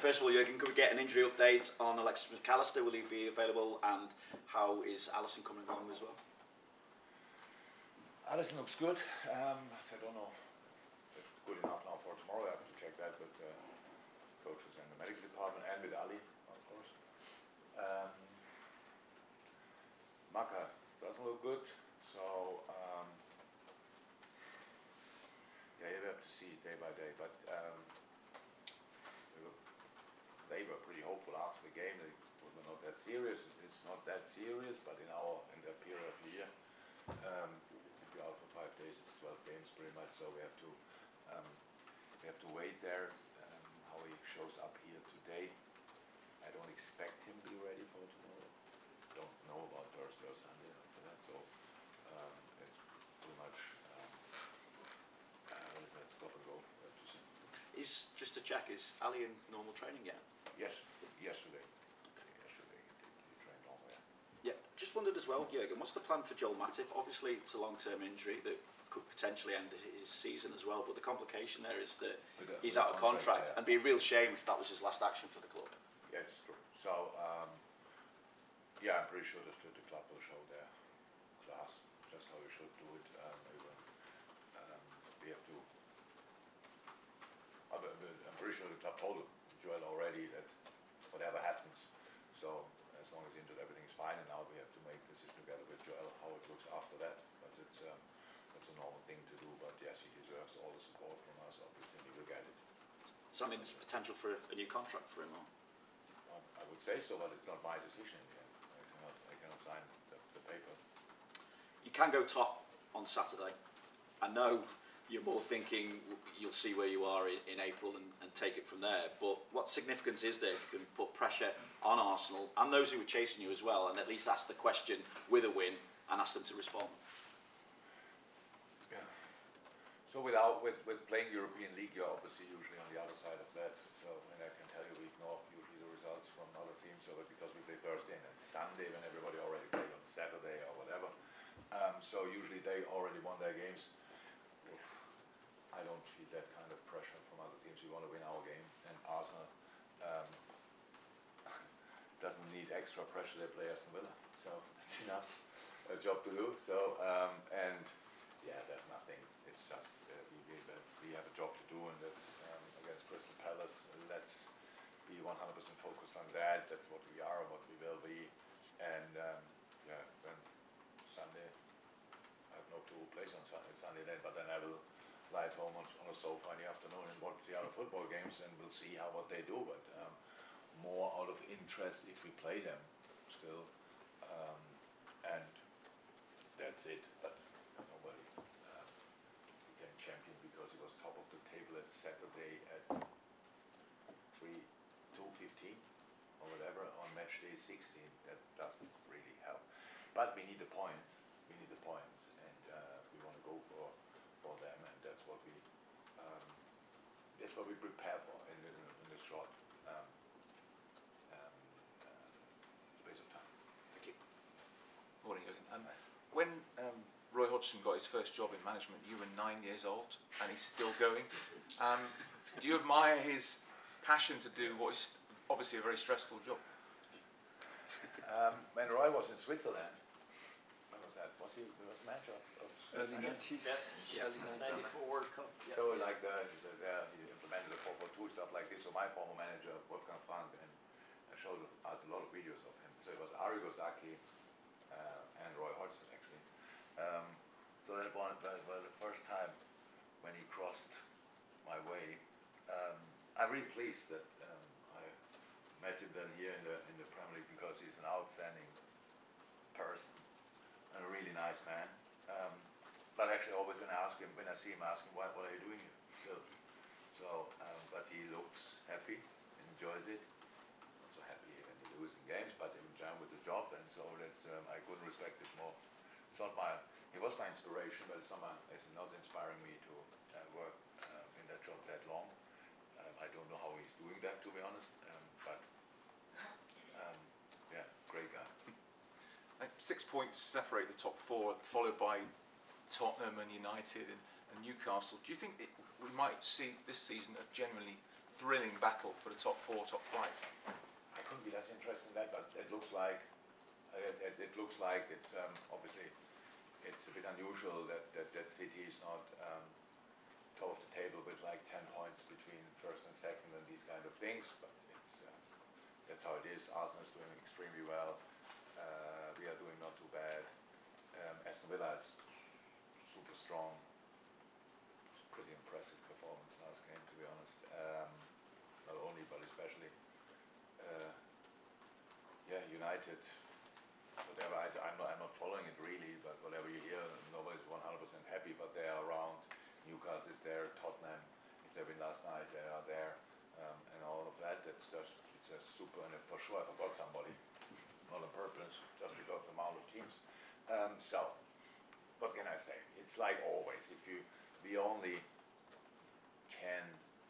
first of all, Jürgen, could we get an injury update on Alexis McAllister? Will he be available? And how is Alisson coming along as well? Alisson looks good. I don't know if it's good enough now for tomorrow. I have to check that with coaches in the medical department and with Ali, of course. Maka doesn't look good, so yeah, you have to see day by day. But they were pretty hopeful after the game. They were not that serious. It's not that serious, but in their period of the year. If you're out for 5 days, it's 12 games pretty much. So we have to wait there. How he shows up here today, I don't expect him to be ready for tomorrow. Don't know about Thursday or Sunday after that. So it's pretty much let's stop and go. Just to check, is Ali in normal training yet? Yes, yesterday. Yesterday he trained normal. Yeah, just wondered as well, Jürgen, what's the plan for Joel Matip? Obviously, it's a long-term injury that could potentially end his season as well, but the complication there is that he's out of contract, and it'd be a real shame if that was his last action for the club. Yeah, it's true. So, yeah, I'm pretty sure that the club will show their class, just how we should do it. We have to. I'm pretty sure the club told Joel already that whatever happens, so as long as everything's fine, and now we have to make a decision together with Joel how it looks after that. But it's that's a normal thing to do. But yes, he deserves all the support from us. Obviously, he will get it. So I mean, there's potential for a new contract for him, or? I would say so, but it's not my decision in the end. I cannot sign the papers. You can go top on Saturday. I know you're more thinking you'll see where you are in April and take it from there, but what significance is there if you can put pressure on Arsenal and those who are chasing you as well, and at least ask the question with a win and ask them to respond? Yeah. So with playing European League, you're obviously usually on the other side of that. So, and I can tell you we ignore usually the results from other teams, so because we play Thursday and then Sunday when everybody already played on Saturday or whatever. So usually they already won their games. I don't feel that kind of pressure from other teams. We want to win our game, and Arsenal doesn't need extra pressure. They play Aston Villa, so that's enough a job to do. So and yeah, there's nothing. It's just we have a job to do, and that's against Crystal Palace. Let's be 100% focused on that. That's what we are, what we will be, and yeah, then Sunday. I have no clue who plays on Sunday then, but then I will lie at home on a sofa in the afternoon and watch the other football games, and we'll see what they do. But more out of interest if we play them still, and that's it. But nobody became champion because he was top of the table at Saturday at 2:15 or whatever on match day 16. That doesn't really help. But we need the points. We need the points, and we want to go for them, and that's what we prepare for in this short space of time. Thank you. Morning, Jürgen. When Roy Hodgson got his first job in management, you were 9 years old, and he's still going. Do you admire his passion to do what is obviously a very stressful job? When Roy was in Switzerland, when was that? Was he manager of early 90s? Yeah, 94 World Cup. Yeah. So like he implemented the 4-4-2 stuff like this. So my former manager, Wolfgang Frank, and I showed us a lot of videos of him. So it was Arrigo Sacchi and Roy Hodgson actually. So that was the first time when he crossed my way. I'm really pleased that I met him then here in the Premier League, because he's an outstanding person and a really nice man. But actually, always when I see him, I ask him, what are you doing here still? So, but he looks happy and enjoys it. Not so happy when he loses games, but he enjoys with the job, and so that's I couldn't respect it more. It's not he was my inspiration, but it's not inspiring me to work in that job that long. I don't know how he's doing that, to be honest, but yeah, great guy. 6 points separate the top four, followed by Tottenham and United and Newcastle. Do you think we might see this season a genuinely thrilling battle for the top 4, top 5. I couldn't be less interested in that, but it looks like it's obviously it's a bit unusual that City is not top of the table with like 10 points between first and second and these kind of things. But that's how it is. Arsenal is doing extremely well. We are doing not too bad. Aston Villa is super strong. It's pretty impressive performance last game, to be honest. Not only, but especially. United. Whatever, I'm not following it really, but whatever you hear, nobody's 100% happy, but they are around. Newcastle is there, Tottenham, if they win last night, they are there, and all of that. It's just super, and for sure I forgot somebody, not on purpose, just because of the amount of teams. So, what can I say? It's like always, we only can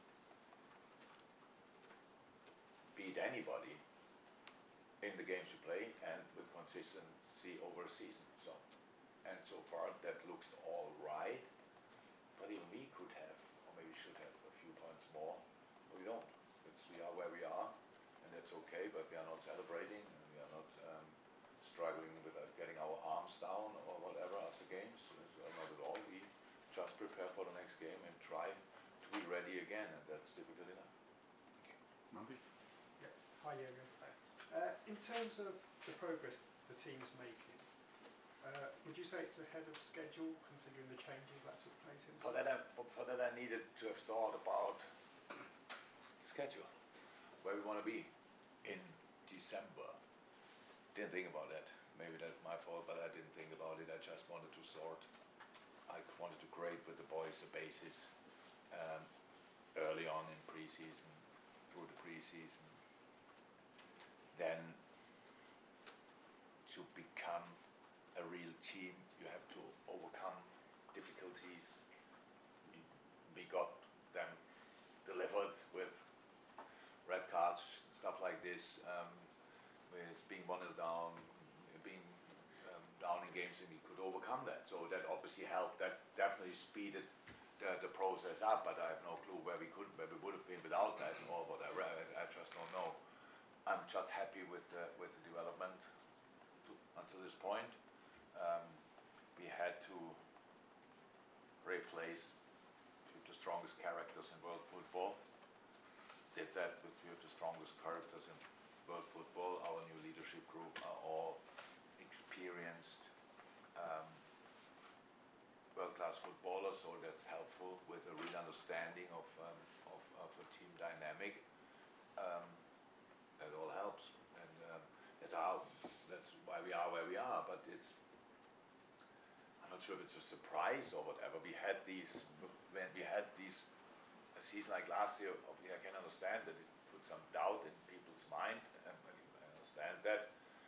beat anybody in the games you play and with consistency over a season. So far that looks all right, but even we could have, or maybe should have, a few points more, but we don't. We are where we are, and that's okay, but we are not celebrating, and we are not struggling with getting our arms down or whatever after games. Not at all. We just prepare for the next game and try to be ready again, and that's difficult enough. Mandy? Yeah. Hi, Jürgen. Hi. In terms of the progress the team's making, would you say it's ahead of schedule considering the changes that took place in? For that I needed to have thought about the schedule, where we want to be in December. Didn't think about that. Maybe that's my fault, but I didn't think about it. I just wanted to sort. I wanted to create with the boys a basis early on in pre-season, through the pre-season. Then to become a real team, you have to overcome difficulties. We got them delivered with red cards, stuff like this, with being 1-0 down, being down in games, and we could overcome that. So that obviously helped. That definitely speeded the process up. But I have no clue where we would have been without that or whatever. I just don't know. I'm just happy with the development until this point. We had to replace the strongest characters in world football. Did that with the strongest characters in world football. Our new leadership group are all experienced world-class footballers, so that's helpful with a real understanding of the team dynamic. That all helps, and that's why we are where we are. But I'm not sure if it's a surprise or whatever. When we had these a season like last year, I can understand that it put some doubt in people's mind, and I understand that.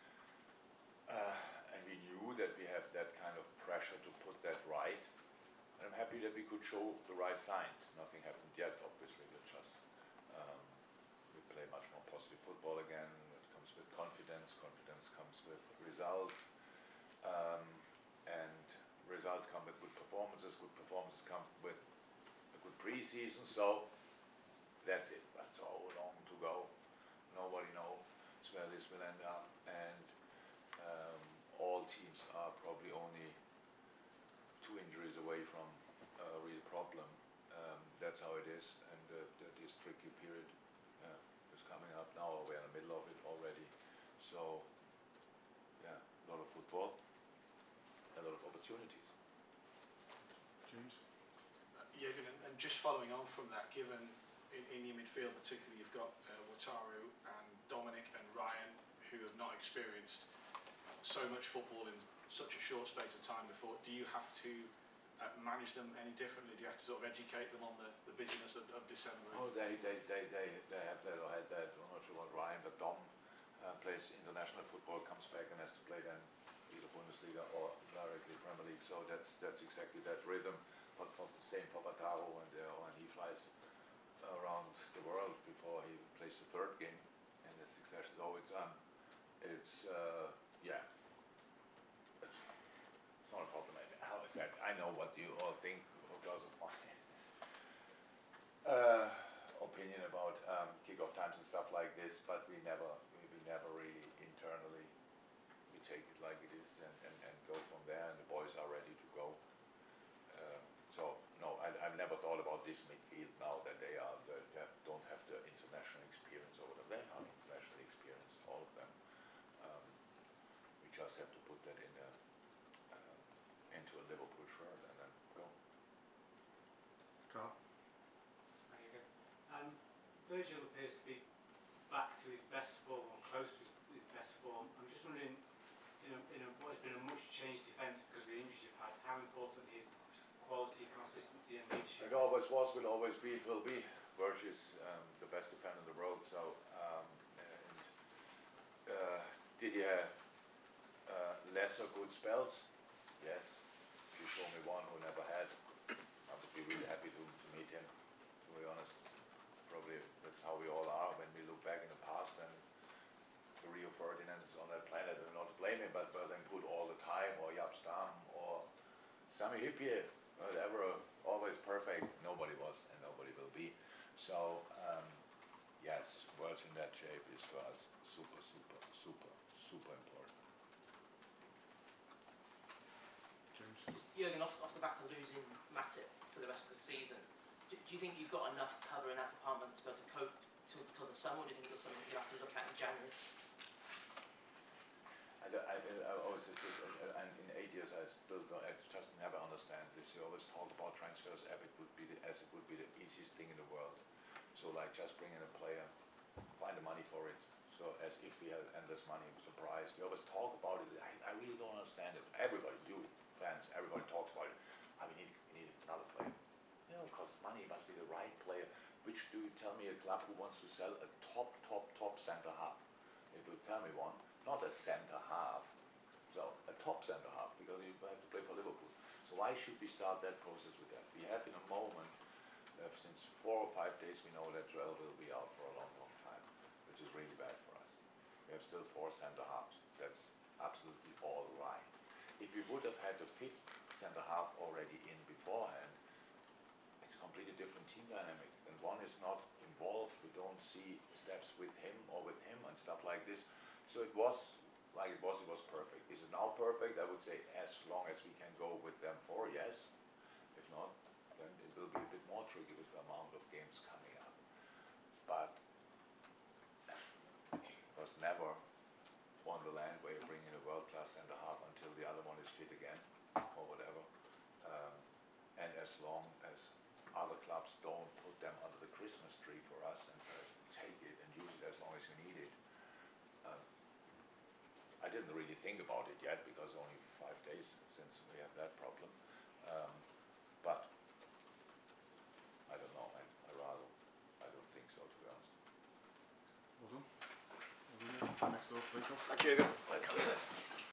And we knew that we have that kind of pressure to put that right. And I'm happy that we could show the right signs. Nothing happened yet, obviously. We're just we play much more positive football again. It comes with confidence. Confidence comes with results. And results come with good performances. Good performances come with a good pre-season. So that's it. That's so long to go. Nobody knows where this will end up. And all teams are probably only 2 injuries away from a real problem. That's how it is. And this tricky period is coming up now. We're in the middle of it already. So, yeah, a lot of football, a lot of opportunities. James? Jürgen, and just following on from that, given in your midfield particularly you've got Wataru and Dominic and Ryan who have not experienced so much football in such a short space of time before, do you have to manage them any differently? Do you have to sort of educate them on the busyness of December? Oh, they have that or had that. I'm not sure what Ryan, but Dom plays international football, comes back and has to play then either Bundesliga or directly Premier League. So that's exactly that rhythm. But for the same for Wataru when he flies around the world before he plays the 3rd game in the succession. So it's not a problem. How I said, I know what you all think because of my opinion about stuff like this, but we never really internally, we take it like it is and go from there, and the boys are ready to go. So no, I've never thought about this midfield now that they don't have the international experience over them. They have international experience, all of them. We just have to put that into a Liverpool shirt and then go. Carl? Thank you. Virgil appears to be back to his best form, or close to his best form. I'm just wondering, in what has been a much changed defence because of the injuries you've had, how important is quality, consistency and leadership? It always was, will always be, it will be. Virgil is the best defender in the world, so did he have lesser good spells? Yes. If you show me one who never had, I would be really happy to meet him, to be honest. Probably that's how we all are when we look back in the past, and the Rio Ferdinands on that planet, and not to blame him, but then put all the time, or Jaap Stam, or Sami Hyypiä, whatever, always perfect. Nobody was, and nobody will be. So, yes, words in that shape is for us super, super, super, super important. James? Jürgen, off the back of losing Matip for the rest of the season, do you think you've got enough cover in that department to be able to cope till the summer, or do you think it's something you have to look at in January? I always, and in 8 years I still don't, I just never understand this. You always talk about transfers as it would be the easiest thing in the world. So like just bring in a player, find the money for it. So as if we had endless money, surprise. We always talk about it. I really don't understand it. Everybody, you fans, everybody talks about it. We need another player. It costs money. It must be the right player. Which do you tell me a club who wants to sell a top centre half? If you tell me one, not a centre half. So a top centre half, because you have to play for Liverpool. So why should we start that process with that? We have in a moment, since 4 or 5 days, we know that Joel will be out for a long time, which is really bad for us. We have still 4 centre halves. That's absolutely all right. If we would have had the 5th centre half already in beforehand, it's a completely different team dynamic. And one is not involved. We don't see steps with him or with him and stuff like this. So it was like it was perfect. Is it now perfect? I would say as long as we can go with them 4, yes. If not, then it will be a bit more tricky with the amount of games coming up. But it was never Wonderland where you bring in a world-class centre half until the other one is fit again or whatever. And as long as other clubs don't put them under the Christmas tree for us and take it and use it as long as you need it. I didn't really think about it yet because only 5 days since we have that problem. But I don't know. I don't think so, to be honest. Well done. Next door, please. Thank you.